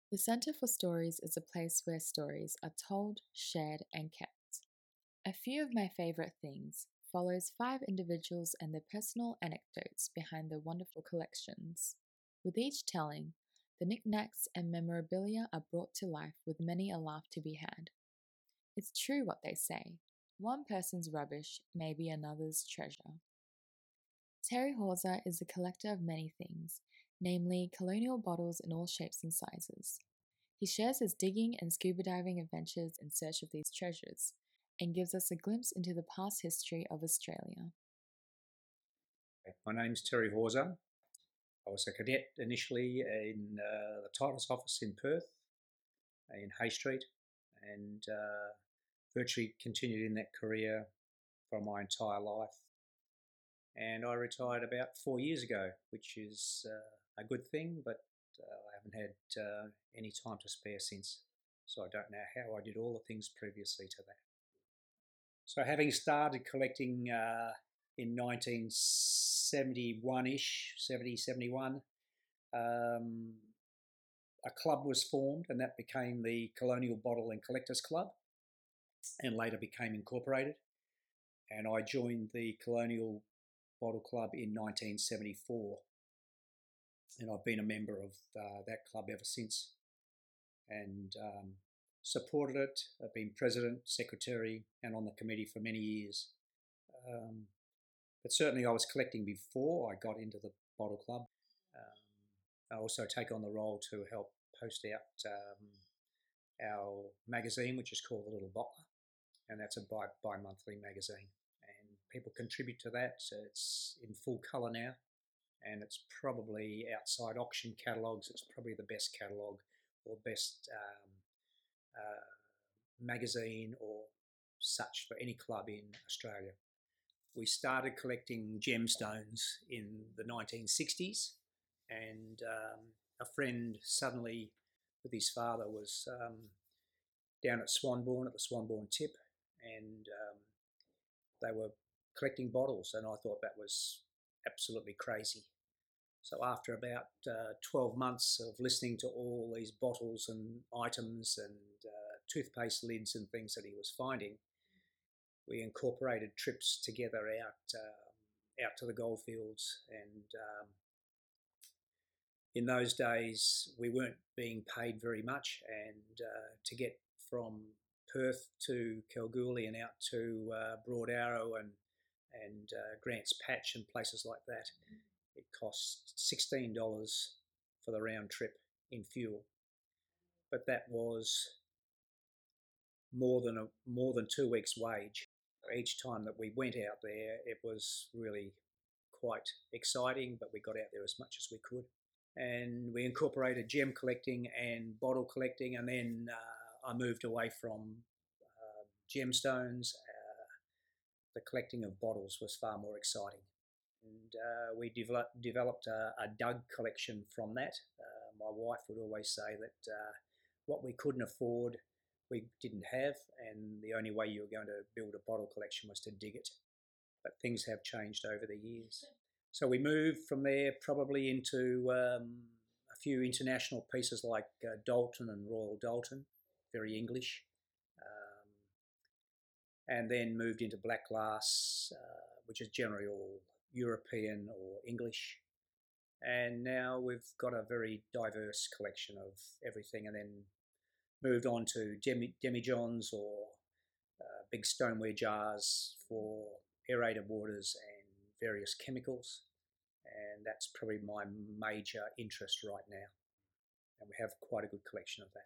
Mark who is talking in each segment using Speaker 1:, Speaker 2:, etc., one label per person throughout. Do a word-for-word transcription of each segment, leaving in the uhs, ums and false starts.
Speaker 1: The Centre for Stories is a place where stories are told, shared, and kept. A few of my favourite things follows five individuals and their personal anecdotes behind their wonderful collections. With each telling, the knickknacks and memorabilia are brought to life with many a laugh to be had. It's true what they say. One person's rubbish may be another's treasure. Terry Hawser is a collector of many things, namely colonial bottles in all shapes and sizes. He shares his digging and scuba diving adventures in search of these treasures, and gives us a glimpse into the past history of Australia.
Speaker 2: My name's Terry Hawser. I was a cadet initially in uh, the titles office in Perth, in Hay Street, and uh, virtually continued in that career for my entire life. And I retired about four years ago, which is uh, a good thing, but uh, I haven't had uh, any time to spare since. So I don't know how I did all the things previously to that. So having started collecting uh, in nineteen seventy-one-ish, seventy, seventy-one, um, a club was formed, and that became the Colonial Bottle and Collectors Club, and later became incorporated. And I joined the Colonial Bottle Club in nineteen seventy-four, and I've been a member of uh, that club ever since, and um, supported it. I've been president, secretary, and on the committee for many years. Um, but certainly I was collecting before I got into the bottle club. Um, I also take on the role to help post out um, our magazine, which is called The Little Bottler, and that's a bi- bi-monthly magazine. And people contribute to that. So it's in full colour now, and it's probably outside auction catalogues. It's probably the best catalogue or best um, uh, magazine or such for any club in Australia. We started collecting gemstones in the nineteen sixties, and um, a friend suddenly, with his father, was um, down at Swanbourne, at the Swanbourne Tip, and um, they were collecting bottles, and I thought that was absolutely crazy. So after about uh, twelve months of listening to all these bottles and items and uh, toothpaste lids and things that he was finding, we incorporated trips together out um, out to the goldfields. And um, in those days, we weren't being paid very much, and uh, to get from Perth to Kalgoorlie and out to uh, Broad Arrow and and uh, Grants Patch and places like that, it cost sixteen dollars for the round trip in fuel. But that was more than a more than two weeks' wage. Each time that we went out there, it was really quite exciting, but we got out there as much as we could. And we incorporated gem collecting and bottle collecting, and then uh, I moved away from uh, gemstones. Uh, the collecting of bottles was far more exciting. And uh, we develop, developed a, a Doug collection from that. Uh, my wife would always say that uh, what we couldn't afford, we didn't have, and the only way you were going to build a bottle collection was to dig it. But things have changed over the years. So we moved from there probably into um, a few international pieces like uh, Dalton and Royal Dalton, very English, um, and then moved into black glass, uh, which is generally all European or English. And now we've got a very diverse collection of everything, and then moved on to demi- demijohns or uh, big stoneware jars for aerated waters and various chemicals. And that's probably my major interest right now. And we have quite a good collection of that.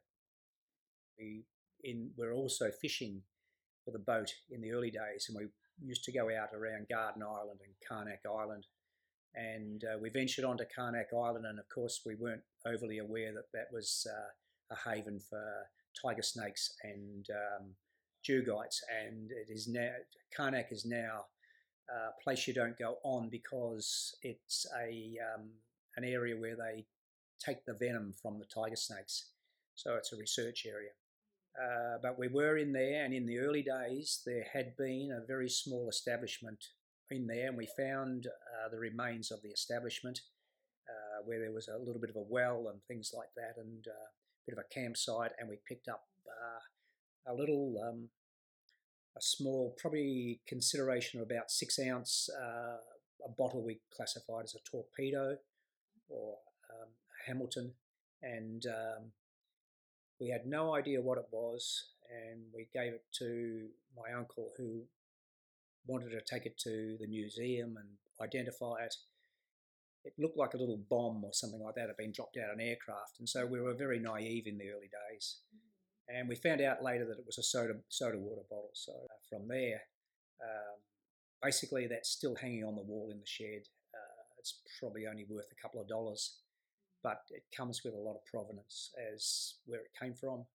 Speaker 2: We in we're also fishing with a boat in the early days, and we used to go out around Garden Island and Karnak Island. And uh, we ventured onto Karnak Island, and of course we weren't overly aware that that was uh, a haven for tiger snakes and um, dugites. And it is now Karnak is now a place you don't go on because it's a um, an area where they take the venom from the tiger snakes. So it's a research area. Uh, but we were in there, and in the early days, there had been a very small establishment in there, and we found uh, the remains of the establishment uh, where there was a little bit of a well and things like that. And uh, bit of a campsite, and we picked up uh, a little, um, a small, probably consideration of about six ounce, uh, a bottle we classified as a torpedo or um, a Hamilton, and um, we had no idea what it was, and we gave it to my uncle, who wanted to take it to the museum and identify it. It looked like a little bomb or something like that had been dropped out of an aircraft, and so we were very naive in the early days. And we found out later that it was a soda soda water bottle. So uh, from there, um, basically that's still hanging on the wall in the shed. Uh, it's probably only worth a couple of dollars, but it comes with a lot of provenance as where it came from. Um,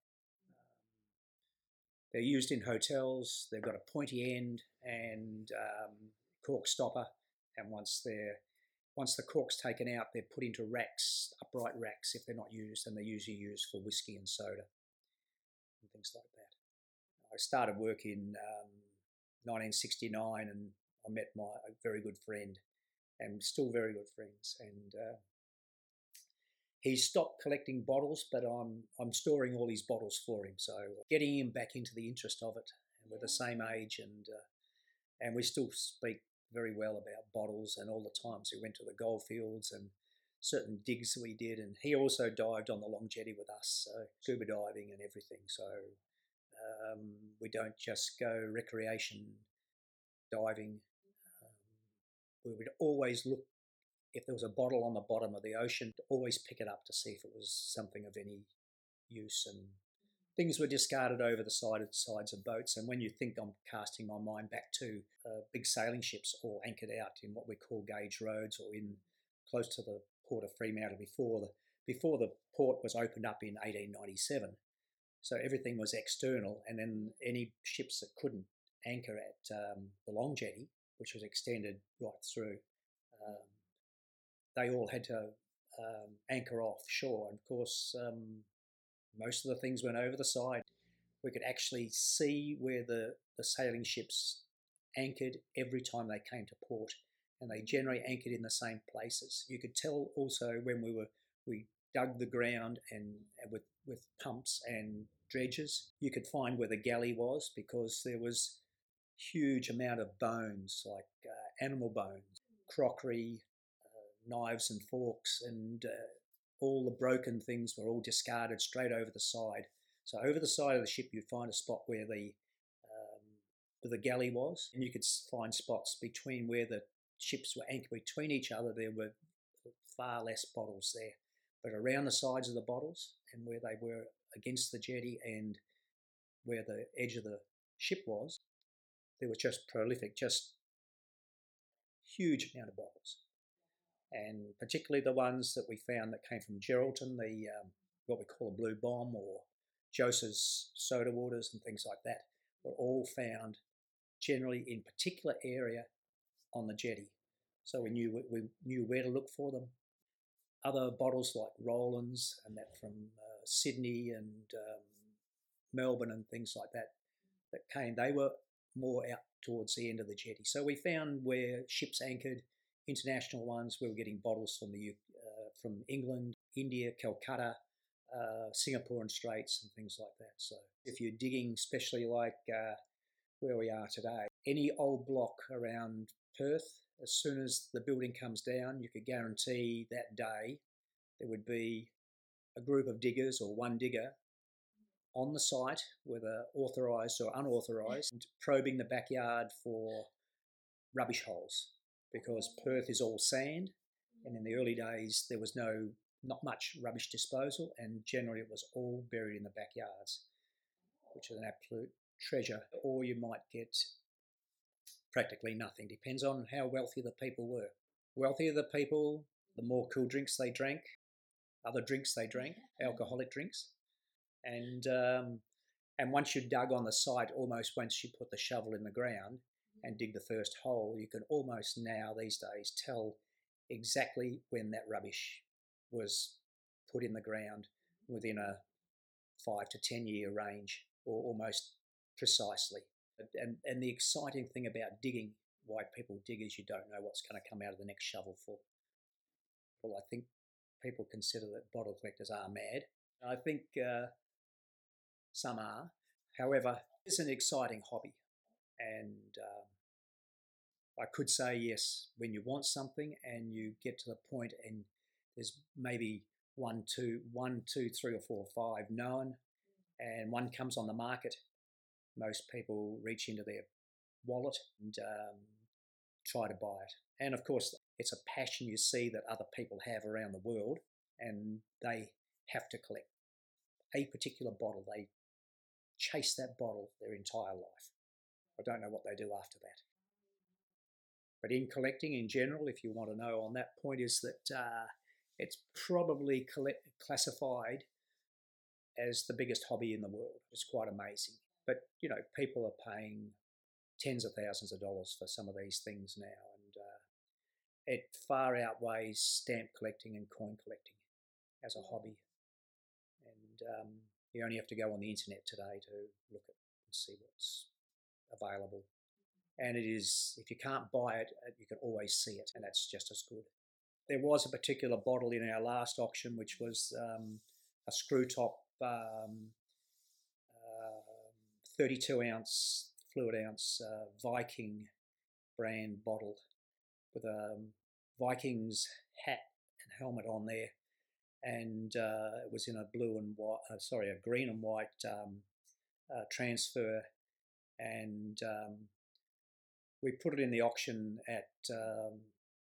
Speaker 2: they're used in hotels. They've got a pointy end and um, cork stopper, and once they're once the cork's taken out, they're put into racks, upright racks if they're not used, and they're usually used for whiskey and soda and things like that. I started work in um, nineteen sixty-nine, and I met my a very good friend, and still very good friends. And uh, he stopped collecting bottles, but I'm I'm storing all these bottles for him, so getting him back into the interest of it. And we're the same age, and uh, and we still speak very well about bottles and all the times we went to the goldfields and certain digs that we did. And he also dived on the Long Jetty with us, so scuba diving and everything. So um, we don't just go recreation diving. Um, we would always look, if there was a bottle on the bottom of the ocean, to always pick it up to see if it was something of any use. And things were discarded over the side of, sides of boats. And when you think, I'm casting my mind back to uh, big sailing ships all anchored out in what we call gauge roads, or in close to the port of Fremantle before the before the port was opened up in eighteen ninety-seven. So everything was external, and then any ships that couldn't anchor at um, the Long Jetty, which was extended right through, um, they all had to um, anchor offshore. And of course, um, most of the things went over the side. We could actually see where the, the sailing ships anchored every time they came to port, and they generally anchored in the same places. You could tell also when we were we dug the ground and, and with with pumps and dredges, you could find where the galley was, because there was huge amount of bones, like uh, animal bones, crockery, uh, knives and forks, and uh, all the broken things were all discarded straight over the side. So over the side of the ship, you'd find a spot where the um, where the galley was, and you could find spots between where the ships were anchored between each other. There were far less bottles there, but around the sides of the bottles and where they were against the jetty and where the edge of the ship was, there was just prolific, just huge amount of bottles. And particularly the ones that we found that came from Geraldton, the um, what we call a blue bomb, or Joseph's soda waters and things like that, were all found generally in particular area on the jetty. So we knew we knew where to look for them. Other bottles like Roland's and that from uh, Sydney and um, Melbourne and things like that that came, they were more out towards the end of the jetty. So we found where ships anchored, international ones. We were getting bottles from the uh, from England, India, Calcutta, uh, Singapore and Straits and things like that. So if you're digging, especially like uh, where we are today, any old block around Perth, as soon as the building comes down, you could guarantee that day there would be a group of diggers or one digger on the site, whether authorised or unauthorised, probing the backyard for rubbish holes, because Perth is all sand, and in the early days there was no not much rubbish disposal, and generally it was all buried in the backyards, which is an absolute treasure. Or you might get practically nothing. Depends on how wealthy the people were. Wealthier the people, the more cool drinks they drank, other drinks they drank, alcoholic drinks. And um, and once you dug on the site, almost once you put the shovel in the ground and dig the first hole, you can almost now these days tell exactly when that rubbish was put in the ground within a five to ten year range, or almost precisely. And, and the exciting thing about digging, why people dig, is you don't know what's going to come out of the next shovelful. Well, I think people consider that bottle collectors are mad, I think uh, some are. However, it's an exciting hobby. And um, I could say, yes, when you want something and you get to the point and there's maybe one, two, one, two, three, or four, or five known, and one comes on the market, most people reach into their wallet and um, try to buy it. And of course, it's a passion you see that other people have around the world, and they have to collect a particular bottle. They chase that bottle their entire life. I don't know what they do after that. But in collecting in general, if you want to know on that point, is that uh, it's probably collect- classified as the biggest hobby in the world. It's quite amazing. But, you know, people are paying tens of thousands of dollars for some of these things now. And uh, it far outweighs stamp collecting and coin collecting as a hobby. And um, you only have to go on the internet today to look at and see what's available. And it is, if you can't buy it, you can always see it, and that's just as good. There was a particular bottle in our last auction, which was um, a screw top um, uh, thirty-two ounce, fluid ounce uh, Viking brand bottle with a um, Vikings hat and helmet on there. And uh, it was in a blue and white, uh, sorry, a green and white um, uh, transfer. And um, we put it in the auction at um,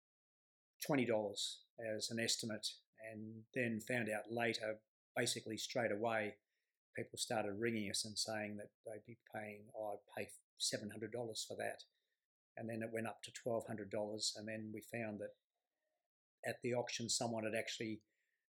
Speaker 2: twenty dollars as an estimate, and then found out later, basically straight away, people started ringing us and saying that they'd be paying, oh, I'd pay seven hundred dollars for that. And then it went up to twelve hundred dollars, and then we found that at the auction someone had actually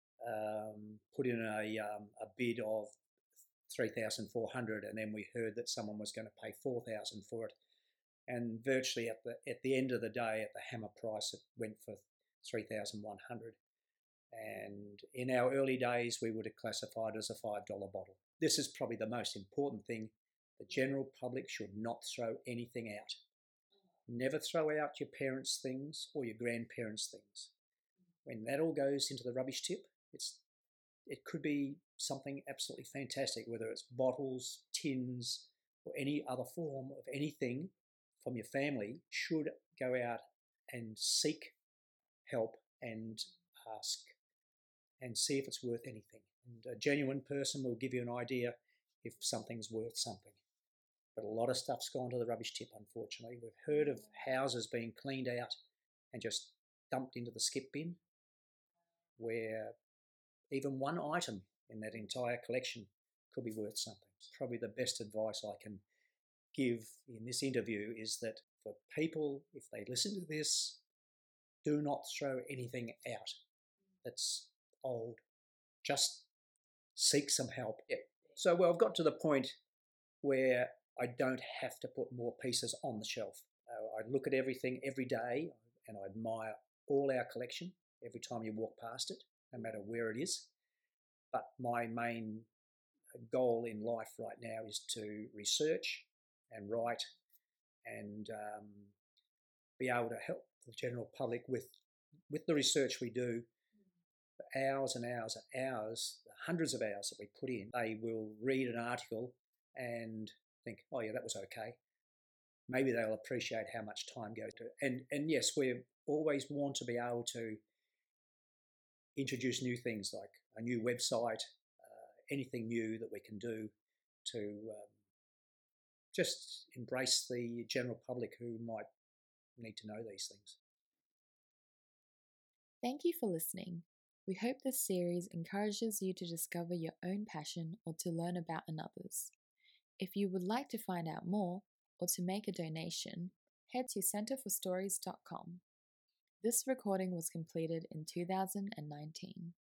Speaker 2: um, put in a, um, a bid of three thousand four hundred dollars, and then we heard that someone was going to pay four thousand dollars for it. And virtually at the at the end of the day, at the hammer price, it went for three thousand one hundred dollars. And in our early days, we would have classified it as a five dollar bottle. This is probably the most important thing. The general public should not throw anything out. Never throw out your parents' things or your grandparents' things. When that all goes into the rubbish tip, it's it could be something absolutely fantastic, whether it's bottles, tins, or any other form of anything from your family. Should go out and seek help and ask and see if it's worth anything. And a genuine person will give you an idea if something's worth something. But a lot of stuff's gone to the rubbish tip, unfortunately. We've heard of houses being cleaned out and just dumped into the skip bin, where even one item in that entire collection could be worth something. Probably the best advice I can give in this interview is that for people, if they listen to this, do not throw anything out that's old. Just seek some help. Yeah. So, well, I've got to the point where I don't have to put more pieces on the shelf. Uh, I look at everything every day and I admire all our collection every time you walk past it, no matter where it is. But my main goal in life right now is to research and write and um, be able to help the general public with with the research we do for hours and hours and hours, the hundreds of hours that we put in. They will read an article and think, oh yeah, that was okay. Maybe they'll appreciate how much time goes to it. And, and yes, we always want to be able to introduce new things like a new website, uh, anything new that we can do to um, just embrace the general public who might need to know these things.
Speaker 1: Thank you for listening. We hope this series encourages you to discover your own passion or to learn about another's. If you would like to find out more or to make a donation, head to centre for stories dot com. This recording was completed in two thousand nineteen.